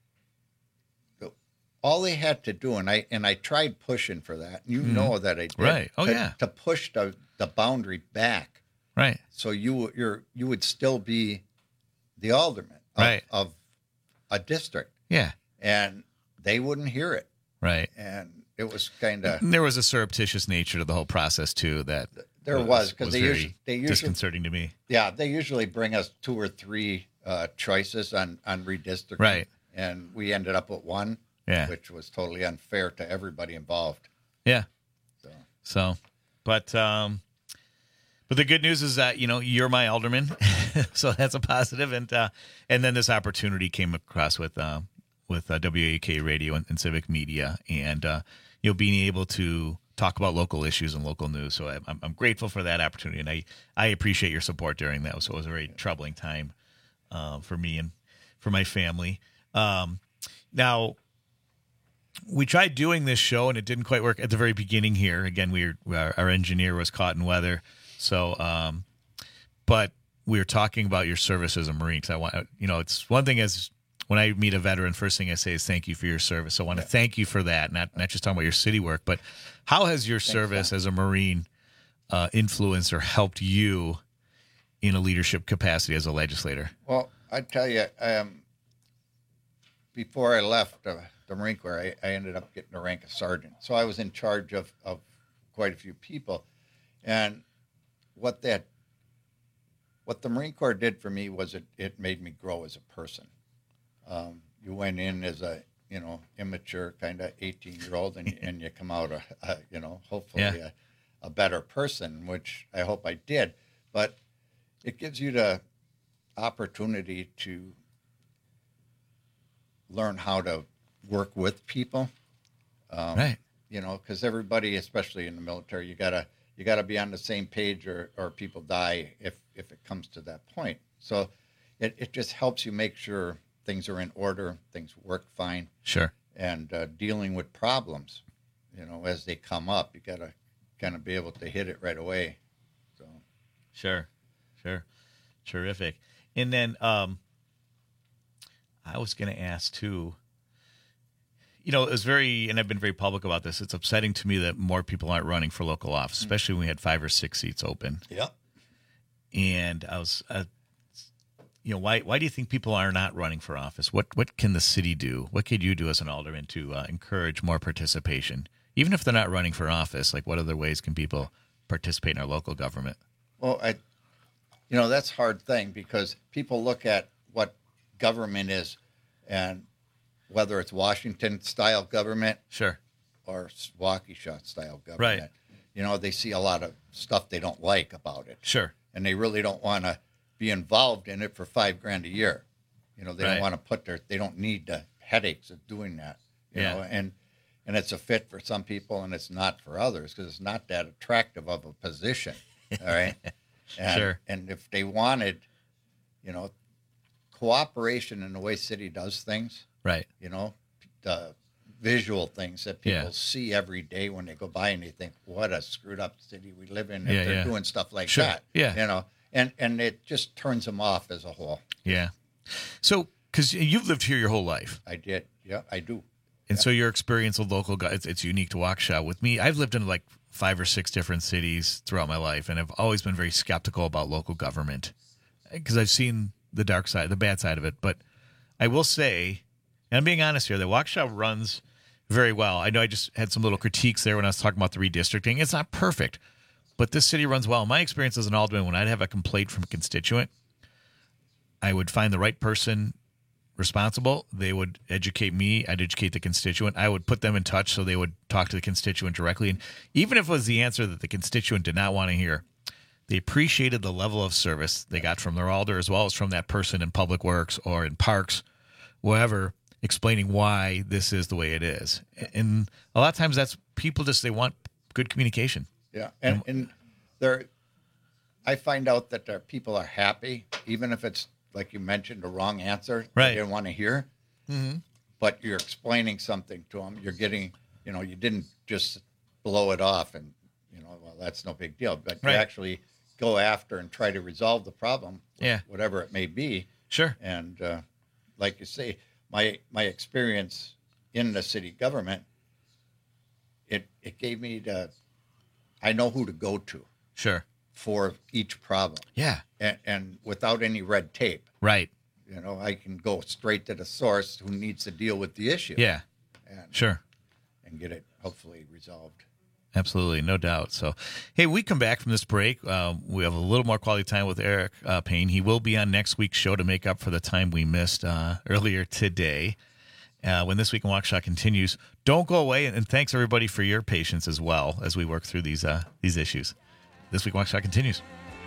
all they had to do, and I tried pushing for that. You know that I did. Right. Oh, yeah. To push the boundary back. Right. So you would still be the alderman of a district. Yeah. And they wouldn't hear it. Right. And it was kind of... There was a surreptitious nature to the whole process, too, that... There was, because they usually disconcerting to me. Yeah, they usually bring us 2 or 3 choices on redistricting, right? And we ended up with 1, which was totally unfair to everybody involved. Yeah. But the good news is that, you know, you're my alderman, so that's a positive. And then this opportunity came across with WAK Radio and Civic Media, and you know, being able to talk about local issues and local news. So I'm grateful for that opportunity, and I appreciate your support during that. So it was a very troubling time for me and for my family. Now, we tried doing this show, and it didn't quite work at the very beginning here. Again, our engineer was caught in weather. So, but we were talking about your service as a Marine. Because it's one thing as when I meet a veteran, first thing I say is thank you for your service. So I want to thank you for that, not just talking about your city work, but how has your service as a Marine influenced or helped you in a leadership capacity as a legislator? Well, I tell you, before I left the Marine Corps, I ended up getting the rank of sergeant. So I was in charge of quite a few people. And what the Marine Corps did for me was it made me grow as a person. You went in as a, immature kind of 18-year-old and you come out, hopefully a better person, which I hope I did. But it gives you the opportunity to learn how to work with people. Right. Because everybody, especially in the military, you gotta be on the same page or people die if it comes to that point. So it just helps you make sure things are in order, things work fine. Sure. And dealing with problems, as they come up, you kind of be able to hit it right away. So, sure, terrific. And then I was going to ask too. You know, it was and I've been very public about this. It's upsetting to me that more people aren't running for local office, especially when we had 5 or 6 seats open. Yeah. And I was, why do you think people are not running for office? What can the city do? What could you do as an alderman to encourage more participation? Even if they're not running for office, like what other ways can people participate in our local government? Well, that's a hard thing because people look at what government is and whether it's Washington-style government sure, or Waukesha-style government. Right. They see a lot of stuff they don't like about it. Sure. And they really don't want to be involved in it for $5,000 a year. They don't want to they don't need the headaches of doing that. You know, and it's a fit for some people and it's not for others because it's not that attractive of a position. All right. And, sure. And if they wanted, cooperation in the way city does things, right. The visual things that people see every day when they go by and they think, what a screwed up city we live in if they're doing stuff like sure. that. Yeah. And it just turns them off as a whole. Yeah. So, because you've lived here your whole life. I did. Yeah, I do. And so your experience with local guys, it's unique to Waukesha. With me, I've lived in like 5 or 6 different cities throughout my life, and I've always been very skeptical about local government because I've seen the dark side, the bad side of it. But I will say, and I'm being honest here, that Waukesha runs very well. I know I just had some little critiques there when I was talking about the redistricting. It's not perfect, but this city runs well. My experience as an alderman, when I'd have a complaint from a constituent, I would find the right person responsible. They would educate me. I'd educate the constituent. I would put them in touch so they would talk to the constituent directly. And even if it was the answer that the constituent did not want to hear, they appreciated the level of service they got from their alder as well as from that person in public works or in parks, wherever, explaining why this is the way it is. And a lot of times that's people they want good communication. Yeah. And I find out that people are happy, even if it's, like you mentioned, a wrong answer they didn't want to hear. Mm-hmm. But you're explaining something to them. You're getting, you didn't just blow it off and, well, that's no big deal. But you actually go after and try to resolve the problem, whatever it may be. Sure. And like you say, my experience in the city government, it gave me I know who to go to. Sure. For each problem. Yeah. And without any red tape. Right. I can go straight to the source who needs to deal with the issue. Yeah. Sure. And get it hopefully resolved. Absolutely, no doubt. So, hey, we come back from this break. We have a little more quality time with Eric Payne. He will be on next week's show to make up for the time we missed earlier today. When This Week in Waukesha continues, don't go away. And thanks, everybody, for your patience as well as we work through these issues. This Week in Waukesha continues.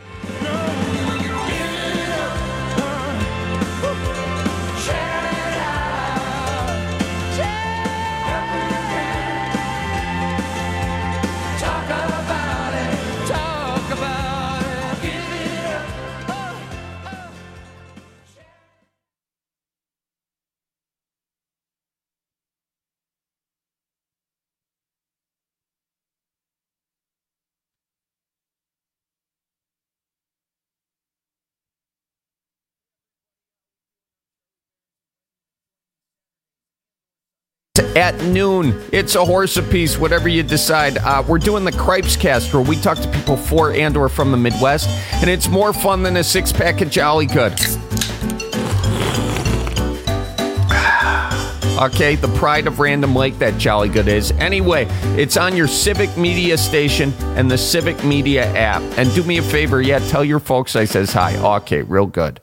At noon, it's a horse apiece, whatever you decide. We're doing the Cripes Cast, where we talk to people for and or from the Midwest, and it's more fun than a 6-pack of Jolly Good. Okay, the pride of Random Lake, that Jolly Good is. Anyway, it's on your Civic Media station and the Civic Media app. And do me a favor, tell your folks I says hi. Okay, real good.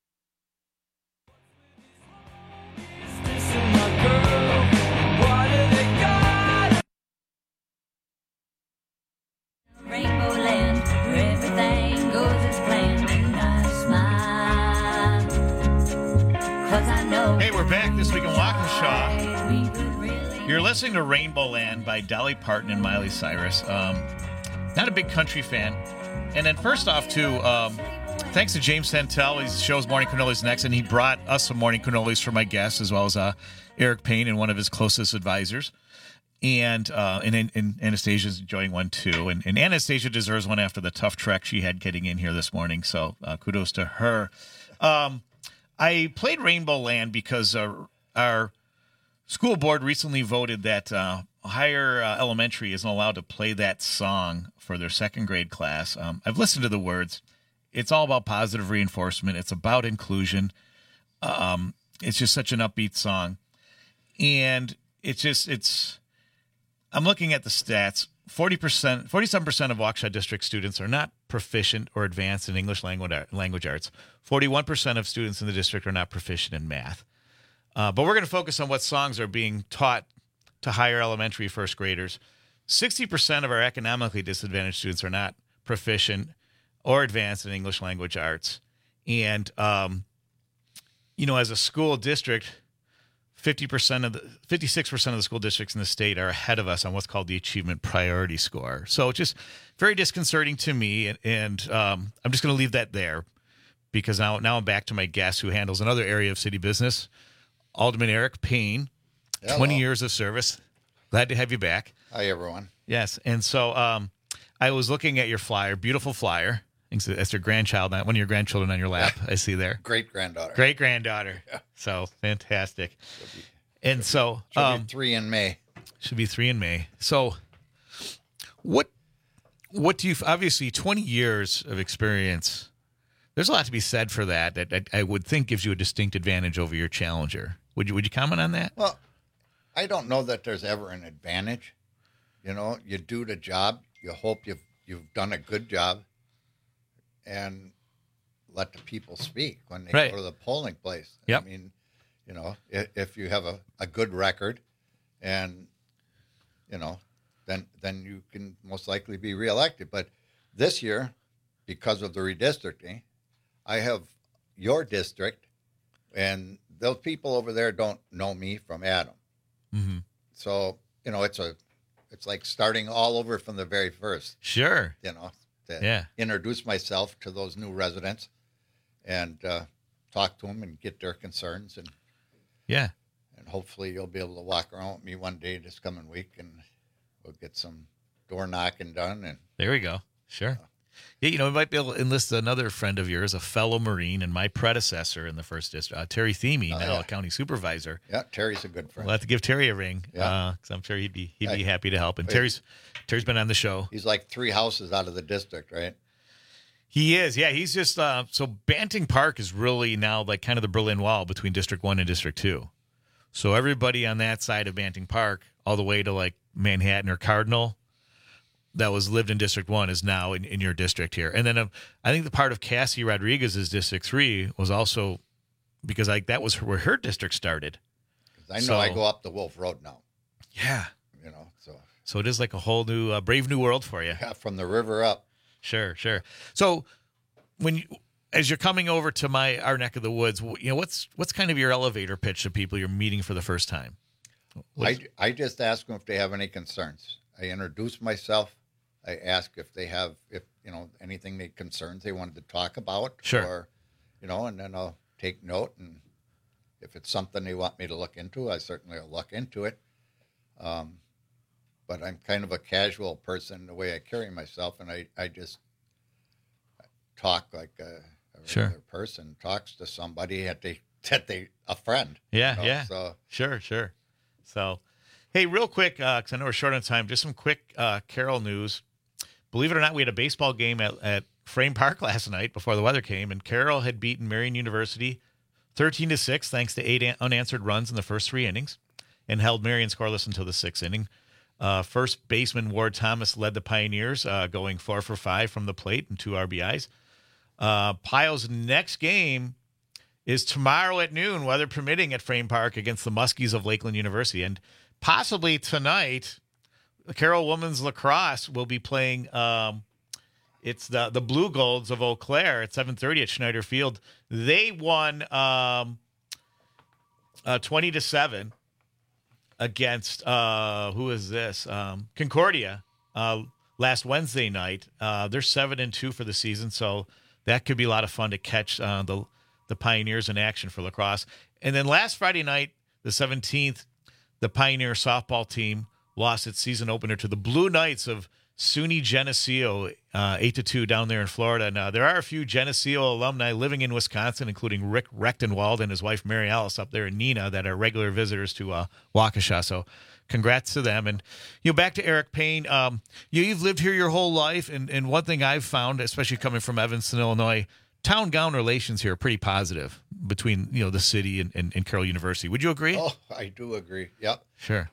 Hey, we're back this week in Waukesha. You're listening to Rainbow Land by Dolly Parton and Miley Cyrus. Not a big country fan. And then first off, too, thanks to James Santel. He shows Morning Cannolis next, and he brought us some Morning Cannolis for my guests, as well as Eric Payne and one of his closest advisors. And Anastasia's enjoying one too. And Anastasia deserves one after the tough trek she had getting in here this morning. So kudos to her. I played Rainbow Land because our school board recently voted that higher elementary isn't allowed to play that song for their second grade class. I've listened to the words. It's all about positive reinforcement. It's about inclusion. It's just such an upbeat song. And I'm looking at the stats. 47% of Waukesha District students are not proficient or advanced in English language arts. 41% of students in the district are not proficient in math. But we're going to focus on what songs are being taught to higher elementary first graders. 60% of our economically disadvantaged students are not proficient or advanced in English language arts. And, as a school district, 56% of the school districts in the state are ahead of us on what's called the Achievement Priority Score. So it's just very disconcerting to me, and I'm just going to leave that there because now I'm back to my guest who handles another area of city business, Alderman Eric Payne. Hello. 20 years of service. Glad to have you back. Hi, everyone. Yes, and so I was looking at your flyer, beautiful flyer. That's your grandchild, one of your grandchildren on your lap. I see there. Great-granddaughter. Great-granddaughter. Yeah. So fantastic. Should be 3 in May. Should be 3 in May. So what do you, obviously 20 years of experience, there's a lot to be said for that I would think gives you a distinct advantage over your challenger. Would you comment on that? Well, I don't know that there's ever an advantage. You do the job. You hope you've done a good job, and let the people speak when they go to the polling place. Yep. I mean, if you have a good record, and then you can most likely be reelected. But this year, because of the redistricting, I have your district, and those people over there don't know me from Adam. Mm-hmm. So, it's like starting all over from the very first. Sure. Introduce myself to those new residents and talk to them and get their concerns. And hopefully you'll be able to walk around with me one day this coming week, and we'll get some door knocking done. And there we go. Sure. We might be able to enlist another friend of yours, a fellow Marine and my predecessor in the first district, Terry Themey, a county supervisor. Yeah, Terry's a good friend. We'll have to give Terry a ring, because I'm sure he'd be happy to help. And Terry's been on the show. He's like 3 houses out of the district, right? He is, yeah. He's just so Banting Park is really now like kind of the Berlin Wall between District 1 and District 2. So everybody on that side of Banting Park, all the way to like Manhattan or Cardinal, that was lived in District 1 is now in your district here. And then I think the part of Cassie Rodriguez's District 3 was also because that was where her district started. I know I go up the Wolf Road now. Yeah. So it is like a whole new, brave new world for you. Yeah, from the river up. Sure. So as you're coming over to our neck of the woods, what's kind of your elevator pitch to people you're meeting for the first time? I just ask them if they have any concerns. I introduce myself. I ask if they have, anything concerns they wanted to talk about. Sure. Or, and then I'll take note. And if it's something they want me to look into, I certainly will look into it. But I'm kind of a casual person the way I carry myself. And I just talk like a regular person talks to somebody a friend. Yeah. So Sure. So, hey, real quick, because I know we're short on time, just some quick Carroll news. Believe it or not, we had a baseball game at Frame Park last night before the weather came, and Carroll had beaten Marion University 13-6 thanks to 8 unanswered runs in the first 3 innings, and held Marion scoreless until the 6th inning. First baseman Ward Thomas led the Pioneers, going 4 for 5 from the plate and 2 RBIs. Pio's next game is tomorrow at noon, weather permitting, at Frame Park against the Muskies of Lakeland University. And possibly tonight, Carroll Women's Lacrosse will be playing it's the Blue Golds of Eau Claire at 7:30 at Schneider Field. They won 20-7 against who is this? Concordia last Wednesday night. They're 7-2 for the season, so that could be a lot of fun to catch the Pioneers in action for lacrosse. And then last Friday night, the 17th, the Pioneer softball team lost its season opener to the Blue Knights of SUNY Geneseo, 8-2 down there in Florida. Now, there are a few Geneseo alumni living in Wisconsin, including Rick Rechtenwald and his wife Mary Alice up there in Neenah, that are regular visitors to Waukesha. So congrats to them. And, back to Eric Payne. You've lived here your whole life, and one thing I've found, especially coming from Evanston, Illinois, town-gown relations here are pretty positive between, the city and Carroll University. Would you agree? Oh, I do agree. Yep. Sure.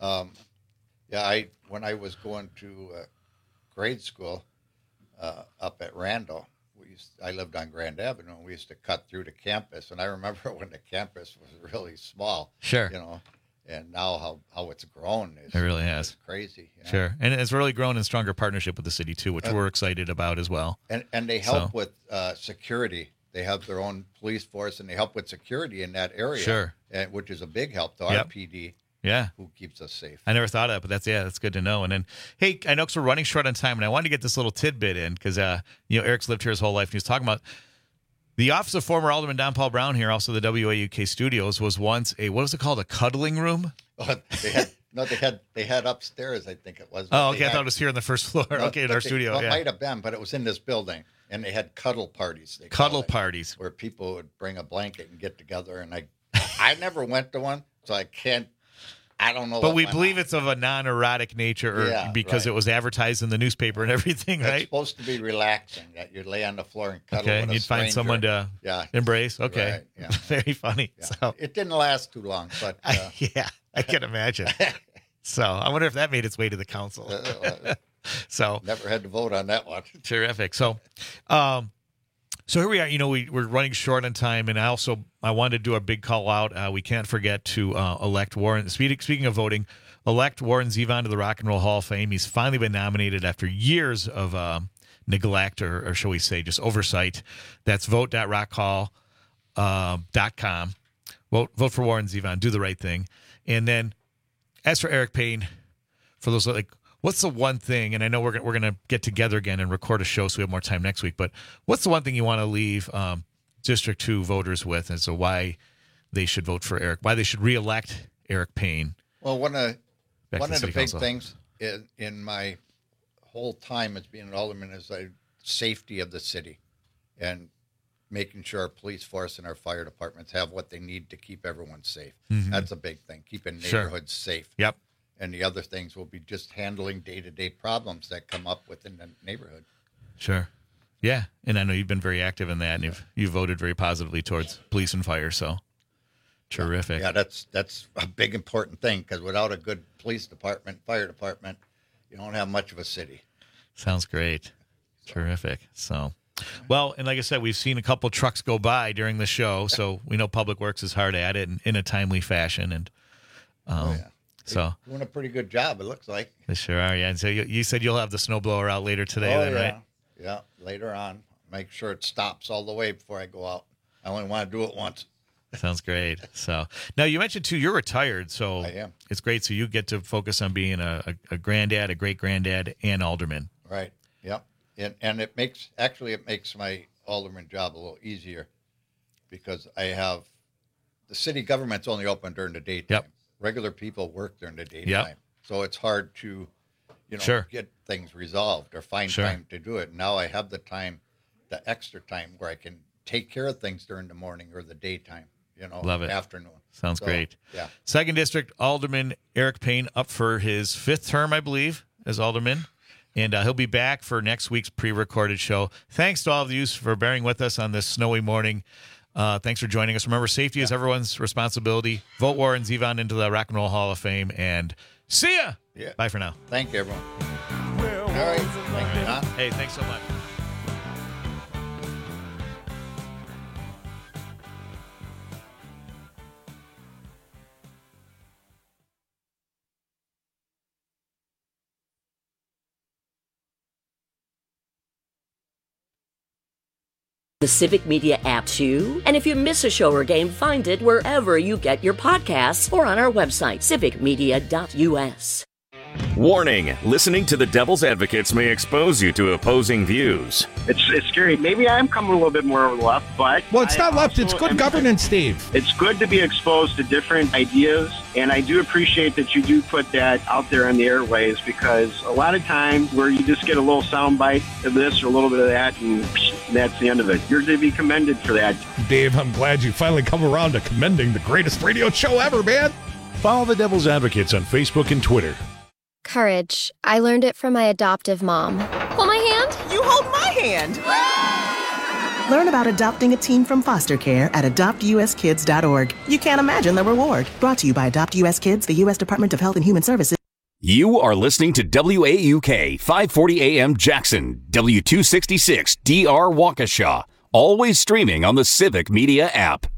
When I was going to grade school up at Randall, I lived on Grand Avenue, and we used to cut through the campus. And I remember when the campus was really small. Sure. And now how it's grown is it really has. It's crazy. Sure. And it's really grown in stronger partnership with the city too, which we're excited about as well. And they help with security. They have their own police force, and they help with security in that area. Sure. Which is a big help to our PD. Yeah. Who keeps us safe. I never thought of that, but that's good to know. And then, hey, I know because we're running short on time, and I wanted to get this little tidbit in because, Eric's lived here his whole life, and he was talking about the office of former Alderman Don Paul Brown here, also the WAUK studios, was once what was it called, a cuddling room? Oh, they had upstairs, I think it was. Oh, okay, I thought it was here on the first floor. In our studio. It might have been, but it was in this building, and they had cuddle parties. Parties. Where people would bring a blanket and get together, and I never went to one, so I don't know. But we believe it's of a non-erotic nature because it was advertised in the newspaper and everything, right? It's supposed to be relaxing, that you'd lay on the floor and cuddle with and you'd stranger. find someone to embrace. Okay. Right, yeah. Very funny. Yeah. So it didn't last too long, but... I can imagine. So I wonder if that made its way to the council. So never had to vote on that one. Terrific. So here we are. We're running short on time, and I wanted to do a big call out. We can't forget to elect Warren. Speaking of voting, elect Warren Zevon to the Rock and Roll Hall of Fame. He's finally been nominated after years of neglect, or shall we say, just oversight. That's vote.rockhall.com. Vote for Warren Zevon. Do the right thing. And then, as for Eric Payne, for those what's the one thing? And I know we're gonna get together again and record a show, so we have more time next week. But what's the one thing you want to leave District 2 voters with, and so why they should vote for Eric? Why they should reelect Eric Payne? Well, one of the big council. things in my whole time as being an alderman is the safety of the city, and making sure our police force and our fire departments have what they need to keep everyone safe. Mm-hmm. That's a big thing, keeping neighborhoods safe. Yep. And the other things will be just handling day-to-day problems that come up within the neighborhood. Sure. Yeah, and I know you've been very active in that, and you've voted very positively towards police and fire, so terrific. Yeah, that's a big, important thing, because without a good police department, fire department, you don't have much of a city. Sounds great. Terrific. So... Well, and like I said, we've seen a couple trucks go by during the show, so we know Public Works is hard at it in a timely fashion, and so doing a pretty good job, it looks like. They sure are, yeah. And so you said you'll have the snowblower out later today, right? Yeah, later on. Make sure it stops all the way before I go out. I only want to do it once. Sounds great. So now you mentioned too, you're retired, so I am. It's great. So you get to focus on being a granddad, a great granddad, and alderman. Right. Yep. And it makes my alderman job a little easier, because I have the city government's only open during the daytime. Yep. Regular people work during the daytime. Yep. So it's hard to, Sure. get things resolved or find Sure. time to do it. Now I have the extra time where I can take care of things during the morning or the daytime, Love it. afternoon. Sounds great. Yeah. 2nd District Alderman Eric Payne up for his 5th term, I believe, as alderman. And he'll be back for next week's pre-recorded show. Thanks to all of you for bearing with us on this snowy morning. Thanks for joining us. Remember, safety is everyone's responsibility. Vote Warren Zevon into the Rock and Roll Hall of Fame. And see ya. Yeah. Bye for now. Thank you, everyone. All right. Thank you, Don. Hey, thanks so much. The Civic Media app too? And if you miss a show or game, find it wherever you get your podcasts or on our website, civicmedia.us. Warning, listening to the Devil's Advocates may expose you to opposing views. It's scary. Maybe I'm coming a little bit more over the left, but... Well, it's not left. It's good governance, Steve. It's good to be exposed to different ideas, and I do appreciate that you do put that out there on the airways, because a lot of times where you just get a little soundbite of this or a little bit of that, and that's the end of it. You're to be commended for that. Dave, I'm glad you finally come around to commending the greatest radio show ever, man. Follow the Devil's Advocates on Facebook and Twitter. Courage. I learned it from my adoptive mom. Hold my hand. You hold my hand. Learn about adopting a teen from foster care at adoptuskids.org. You can't imagine the reward. Brought to you by Adopt US Kids, the U.S. Department of Health and Human Services. You are listening to WAUK 540 AM Jackson, W266 DR Waukesha, always streaming on the Civic Media app.